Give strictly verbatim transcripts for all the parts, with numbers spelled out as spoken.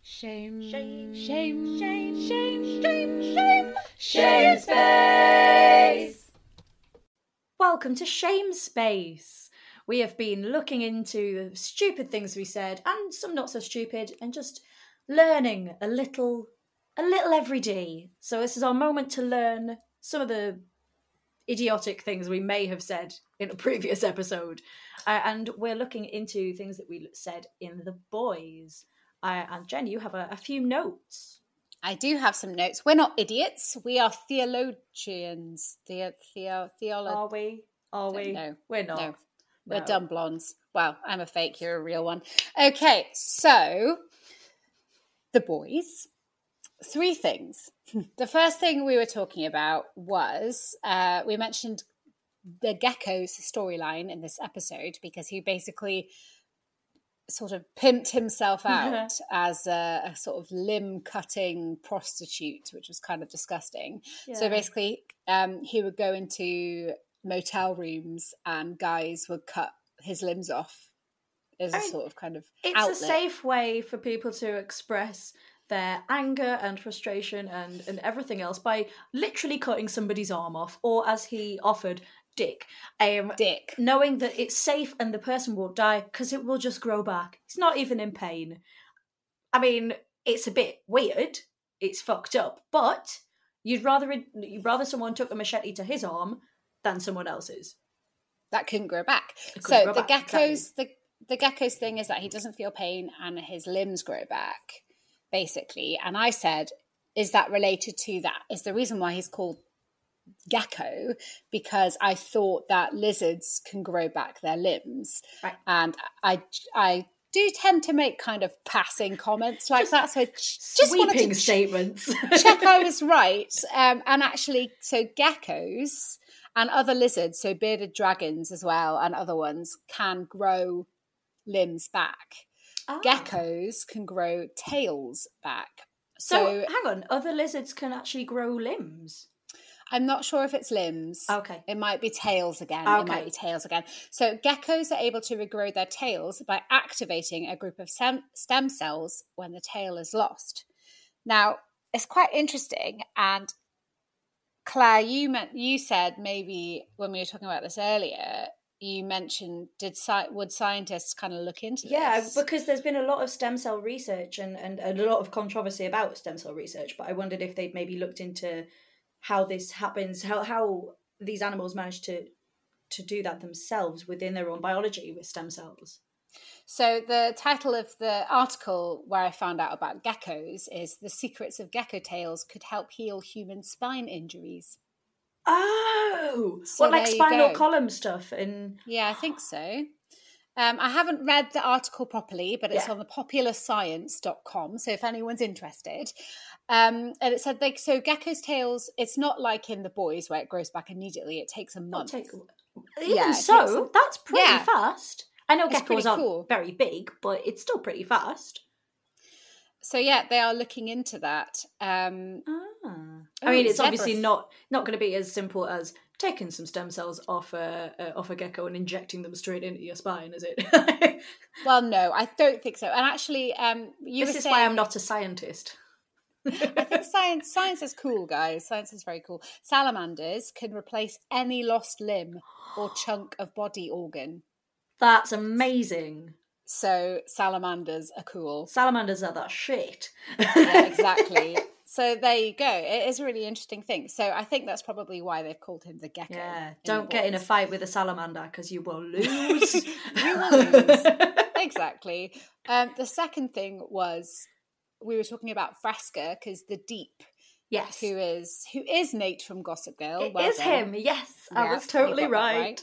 Shame, Shame, shame, shame, shame, shame, shame, shame space. Welcome to Shame Space. We have been looking into the stupid things we said and some not so stupid and just learning a little, a little every day. So this is our moment to learn some of the idiotic things we may have said in a previous episode. Uh, and we're looking into things that we said in The Boys. Uh, and Jen, you have a, a few notes. I do have some notes. We're not idiots. We are theologians. The, theo, theolo- Are we? Are we? No. We're not. No. We're No. dumb blondes. Well, I'm a fake. You're a real one. Okay, so The Boys. Three things. The first thing we were talking about was uh, we mentioned the Gecko's storyline in this episode because he basically sort of pimped himself out as a, a sort of limb-cutting prostitute, which was kind of disgusting. Yeah. So basically, um, he would go into motel rooms and guys would cut his limbs off as a I mean, sort of kind of It's outlet. a safe way for people to express their anger and frustration and, and everything else by literally cutting somebody's arm off, or as he offered, dick. Um, dick. Knowing that it's safe and the person won't die because it will just grow back. It's not even in pain. I mean, it's a bit weird. It's fucked up. But you'd rather you'd rather someone took a machete to his arm than someone else's. That couldn't grow back. Couldn't so grow the back, Gecko's exactly. the the Gecko's thing is that he doesn't feel pain and his limbs grow back, basically. And I said, is that related to that? Is the reason why he's called Gecko because I thought that lizards can grow back their limbs, right. and I I do tend to make kind of passing comments like just that. So just sweeping wanted to statements. check I was right. Um, and actually, so geckos and other lizards, so bearded dragons as well, and other ones can grow limbs back. Ah. Geckos can grow tails back. So, so hang on, other lizards can actually grow limbs? I'm not sure if it's limbs. Okay. It might be tails again. Okay. It might be tails again. So geckos are able to regrow their tails by activating a group of stem, stem cells when the tail is lost. Now, it's quite interesting. And Claire, you meant you said maybe when we were talking about this earlier, you mentioned did would scientists kind of look into yeah, this? Yeah, because there's been a lot of stem cell research and, and a lot of controversy about stem cell research, but I wondered if they'd maybe looked into how this happens, how how these animals manage to to do that themselves within their own biology with stem cells. So the title of the article where I found out about geckos is The Secrets of Gecko Tails Could Help Heal Human Spine Injuries. Oh! So what, like spinal column stuff? In... Yeah, I think so. Um, I haven't read the article properly, but it's yeah. on the popular science dot com, so if anyone's interested. Um, and it said, like, so gecko's tails, it's not like in The Boys where it grows back immediately. It takes a month. Take a... Even yeah, so, a... that's pretty yeah. fast. I know it's geckos aren't cool. very big, but it's still pretty fast. So, yeah, they are looking into that. Um, ah. oh, I mean, it's zebra. obviously not, not going to be as simple as taking some stem cells off a, uh, off a gecko and injecting them straight into your spine, is it? Well, no, I don't think so. And actually, um, you this were is saying... why I'm not a scientist. I think science science is cool, guys. Science is very cool. Salamanders can replace any lost limb or chunk of body organ. That's amazing. So salamanders are cool. Salamanders are the shit. Yeah, exactly. So there you go. It is a really interesting thing. So I think that's probably why they've called him the Gecko. Yeah, don't get in a fight with a salamander because you will lose. You will lose. Exactly. Um, the second thing was we were talking about Fresca because the Deep, yes, who is who is Nate from Gossip Girl. It well is done. him. Yes, yeah, I was totally right. right.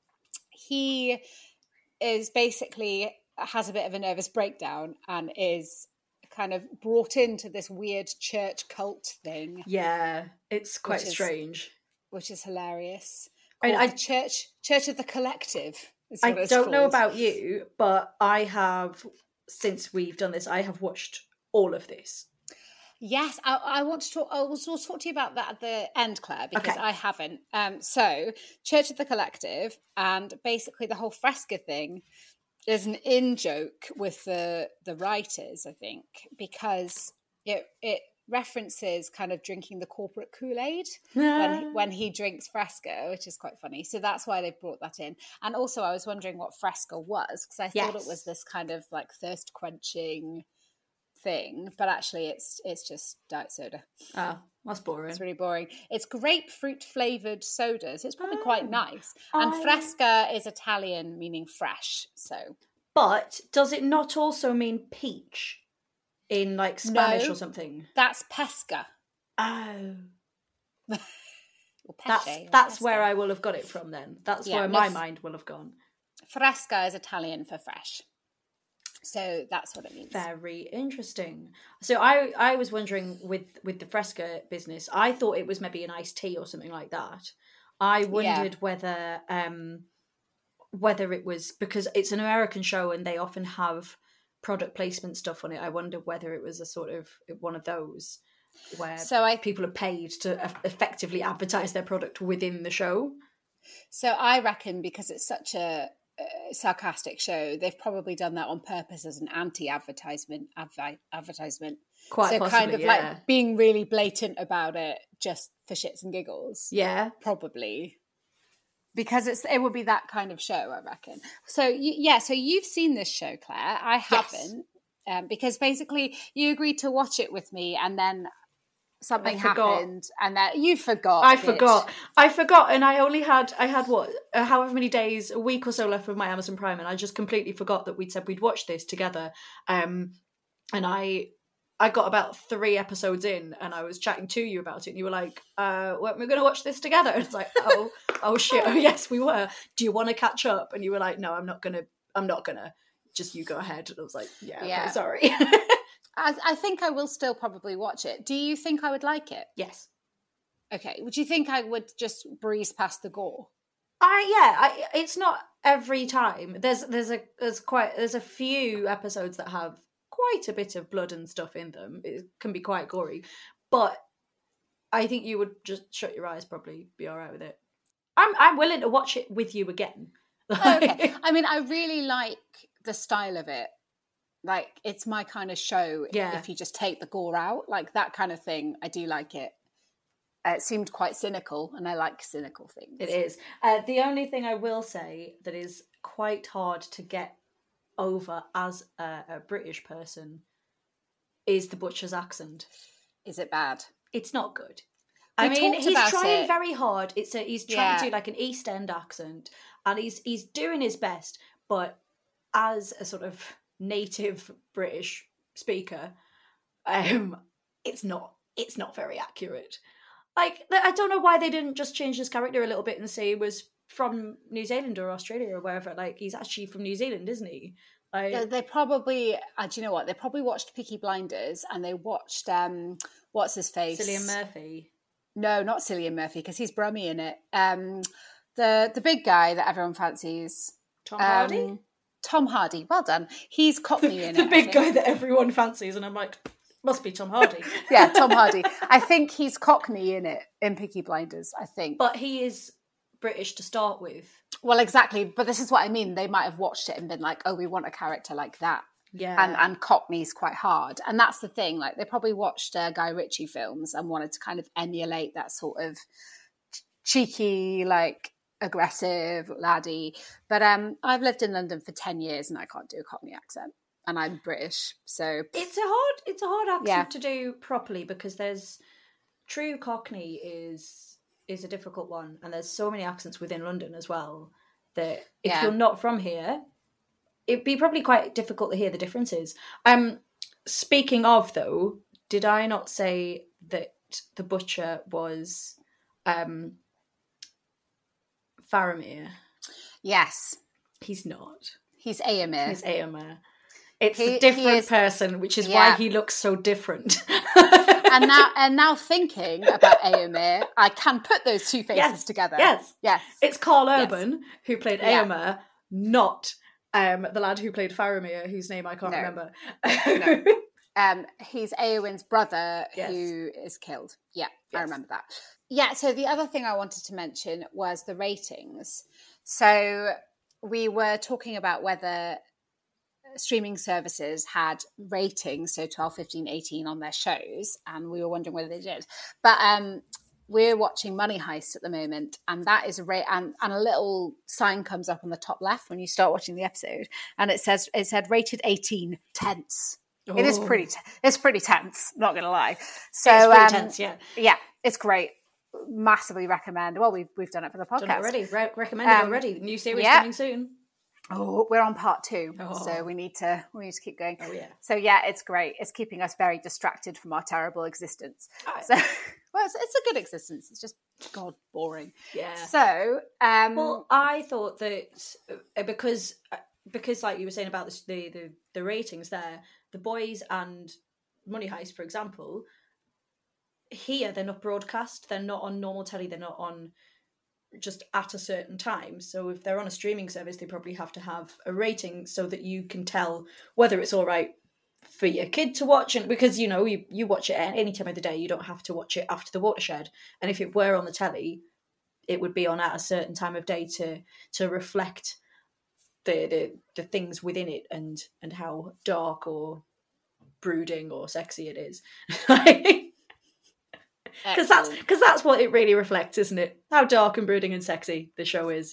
He is basically has a bit of a nervous breakdown and is kind of brought into this weird church cult thing. Yeah, it's quite which strange, is, which is hilarious. I, I the church Church of the Collective. Is I what it's don't called. know about you, but I have, since we've done this, I have watched all of this. Yes, I, I want to talk. I will talk to you about that at the end, Claire, because okay. I haven't. Um, so, Church of the Collective, and basically the whole Fresca thing there's an in joke with the the writers, I think, because it it references kind of drinking the corporate Kool-Aid when when he drinks Fresca, which is quite funny. So that's why they brought that in. And also I was wondering what Fresca was, because I Yes. thought it was this kind of like thirst quenching thing, but actually it's it's just diet soda. Oh, that's boring. It's really boring. It's grapefruit flavored soda, so it's probably quite Oh, nice. And I- Fresca is Italian, meaning fresh. So But does it not also mean peach in like Spanish No. or something? that's pesca. Oh, Or that's pesce or that's pesca. where I will have got it from then. That's Yeah, where no, my f- mind will have gone. Fresca is Italian for fresh. So that's what it means. Very interesting. So I I was wondering with with the Fresca business, I thought it was maybe an iced tea or something like that. I wondered whether um whether it was because it's an American show and they often have product placement stuff on it. I wonder whether it was a sort of one of those where So I people are paid to eff- effectively advertise their product within the show. so I reckon because it's such a uh, sarcastic show, they've probably done that on purpose as an anti-advertisement advi- advertisement. Quite so possibly, kind of yeah. like being really blatant about it just for shits and giggles. Yeah. Probably. Because it's it would be that kind of show, I reckon. So you, yeah, so you've seen this show, Claire. I haven't, um, because basically you agreed to watch it with me, and then something I forgot. happened, and that you forgot. I bitch. forgot. I forgot, and I only had I had what, uh, however many days, a week or so left with my Amazon Prime, and I just completely forgot that we'd said we'd watch this together. Um, and I I got about three episodes in, and I was chatting to you about it, and you were like, "Uh, weren't we going to watch this together?" And it's like, "Oh, oh shit, oh yes, we were. Do you want to catch up?" And you were like, "No, I'm not gonna. I'm not gonna. Just you go ahead." And I was like, "Yeah, okay, Yeah. sorry." I, I think I will still probably watch it. Do you think I would like it? Yes. Okay. Would you think I would just breeze past the gore? I yeah, I, it's not every time. There's there's a there's quite there's a few episodes that have quite a bit of blood and stuff in them. It can be quite gory, but I think you would just shut your eyes, probably be all right with it. I'm I'm willing to watch it with you again. Okay. I mean, I really like the style of it. Like, it's my kind of show. Yeah. If you just take the gore out, like that kind of thing, I do like it. Uh, it seemed quite cynical, and I like cynical things. It is. Uh, the only thing I will say that is quite hard to get over as a, a British person is the butcher's accent. Is it bad? It's not good. We I mean, talked he's about trying it. very hard. It's a, he's trying Yeah. to do like an East End accent, and he's he's doing his best. But as a sort of native British speaker, um, it's not it's not very accurate. Like, I don't know why they didn't just change his character a little bit and say he was from New Zealand or Australia or wherever. Like, he's actually from New Zealand, isn't he? Like, They, they probably, uh, do you know what? They probably watched Peaky Blinders, and they watched, um, what's his face? Cillian Murphy. No, not Cillian Murphy, because he's Brummy in it. Um, the the big guy that everyone fancies. Tom Hardy? Um, Tom Hardy. Well done. He's Cockney in The it. I big think. guy that everyone fancies, and I'm like, must be Tom Hardy. Yeah, Tom Hardy. I think he's Cockney in it, in Peaky Blinders, I think. But he is British to start with. Well, exactly. But this is what I mean. They might have watched it and been like, oh, we want a character like that. Yeah. And, and Cockney's quite hard. And that's the thing. Like, they probably watched uh, Guy Ritchie films and wanted to kind of emulate that sort of cheeky, like, aggressive laddie. But um, I've lived in London for ten years and I can't do a Cockney accent. And I'm British, so... It's a hard it's a hard accent Yeah. to do properly, because there's true Cockney is is a difficult one, and there's so many accents within London as well that if Yeah. you're not from here, it'd be probably quite difficult to hear the differences. Um speaking of, though, did I not say that the butcher was um Faramir? Yes, He's not. he's Aemir. He's Aemir. It's He- a different he is- person, which is why Yeah. he looks so different. and now and now thinking about Aemir, I can put those two faces Yes, together. yes. Yes. It's Carl Yes. Urban who played Yeah. Aemir, not um, the lad who played Faramir, whose name I can't No. remember. No. Um, he's Eowyn's brother Yes. who is killed. Yeah, I Yes. remember that. Yeah, so the other thing I wanted to mention was the ratings. So we were talking about whether streaming services had ratings, so twelve, fifteen, eighteen on their shows, and we were wondering whether they did. But um, we're watching Money Heist at the moment, and that is a rate, and, and a little sign comes up on the top left when you start watching the episode, and it says it said rated eighteen, tense. Oh. It is pretty. T- it's pretty tense. Not gonna lie. So it's pretty um, tense. Yeah, yeah, it's great. Massively recommend. Well, we've we've done it for the podcast done it already. Re- recommended um, already. New series yeah. coming soon. Oh, we're on part two, oh. so we need to we need to keep going. Oh yeah. So yeah, it's great. It's keeping us very distracted from our terrible existence. Oh. So well, it's, it's a good existence. It's just god boring. Yeah. So um, well, I thought that uh, because uh, because like you were saying about this, the the the ratings there, The Boys and Money Heist, for example, here they're not broadcast. They're not on normal telly. They're not on just at a certain time. So if they're on a streaming service, they probably have to have a rating so that you can tell whether it's all right for your kid to watch. And because, you know, you, you watch it at any time of the day, you don't have to watch it after the watershed. And if it were on the telly, it would be on at a certain time of day to to reflect the the, the things within it and and how dark or brooding or sexy it is. Because that's because that's what it really reflects, isn't it? How dark and brooding and sexy the show is.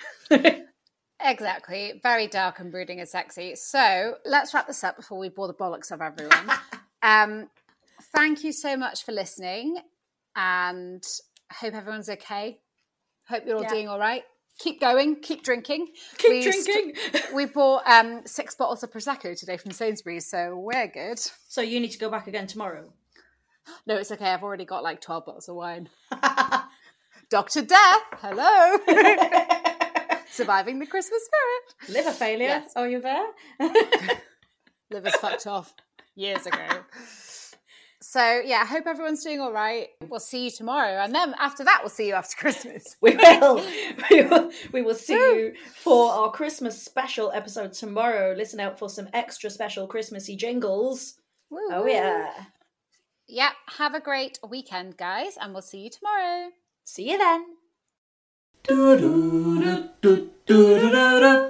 Exactly. Very dark and brooding and sexy. So let's wrap this up before we bore the bollocks of everyone. um, thank you so much for listening, and I hope everyone's okay. Hope you're all yeah. doing all right. Keep going. Keep drinking. Keep we drinking. St- we bought um, six bottles of Prosecco today from Sainsbury's, so we're good. So you need to go back again tomorrow? No, it's okay. I've already got like twelve bottles of wine. Doctor Death, hello. Surviving the Christmas spirit. Liver failure. Yes. Oh, you're there? Liver's fucked off years ago. So, yeah, I hope everyone's doing all right. We'll see you tomorrow. And then after that, we'll see you after Christmas. We will. We will, we will see Woo. you for our Christmas special episode tomorrow. Listen out for some extra special Christmassy jingles. Woo. Oh, yeah. Yeah, have a great weekend, guys, and we'll see you tomorrow. See you then. Do do do do do do do.